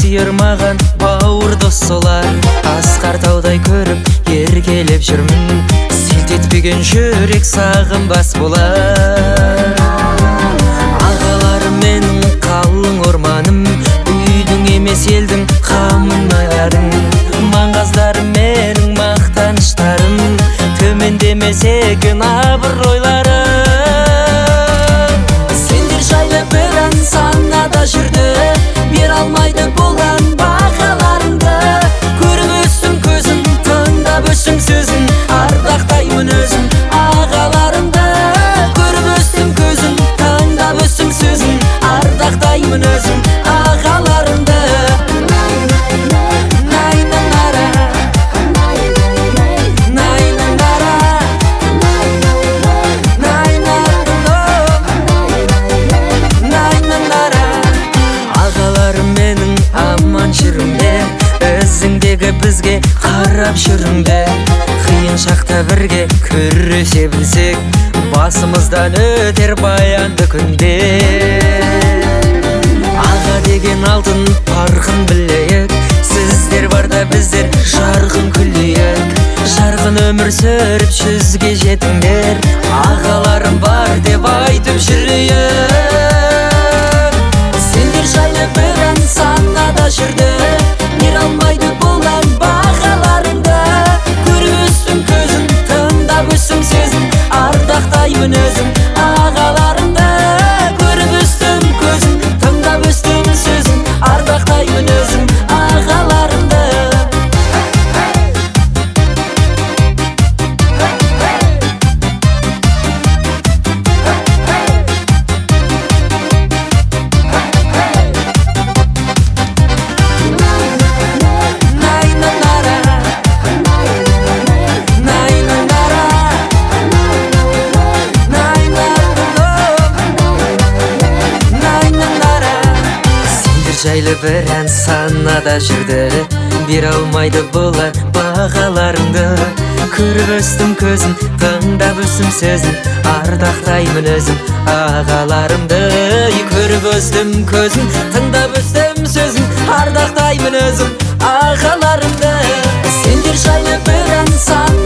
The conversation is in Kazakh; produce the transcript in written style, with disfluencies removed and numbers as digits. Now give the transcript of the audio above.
айырмаған бауыр дос солар. Асқар таудай көріп еркелеп жүрмін, селт етпеген жүрек сағынбас болар. Ағаларым менің қалың орманым, үйдің емес елдің қамын аядың. Маңғаздарым менің мақтаныштарым, төмендемес екен абыройларым. Сендер жайлы бір ән санада жүрді, бере алмайды болған бағаларыңды. Көріп өстім көзін, тыңдап өстім сөзін, ардақтаймын өзім ағаларымды. Көріп өстім көзін, тыңдап өстім сөзін, ардақтаймын өзім ағаларымды. Ізіңдегі бізге қарап жүріңдер, қиын шақта бірге күресе білсек, басымыздан өтер баянды күндер. Аға деген алтын парқын білейік, сіздер барда біздер жарқын күлейік. Жарқын өмір сүріп жүзге жетіңдер, ағаларым бар деп айтып жүрейік. Сендер жайлы бір ән санада жүрді, бере алмайды болған бағаларыңды. Көріп өстім көзін, тыңдап өстім сөзін, ардақтаймын өзім ағаларымды. Көріп өстім көзін, тыңдап өстім сөзін, ардақтаймын өзім ағаларымды. Жайлы бір ән санада жүрді, бере алмайды болар бағаларыңды. Көріп өстім көзін, тыңдап өстім сөзін, ардақтаймын өзім ағаларымды. Көріп өстім көзін, тыңдап өстім сөзін, ардақтаймын өзім ағаларымды. Сендер жайлы бір ән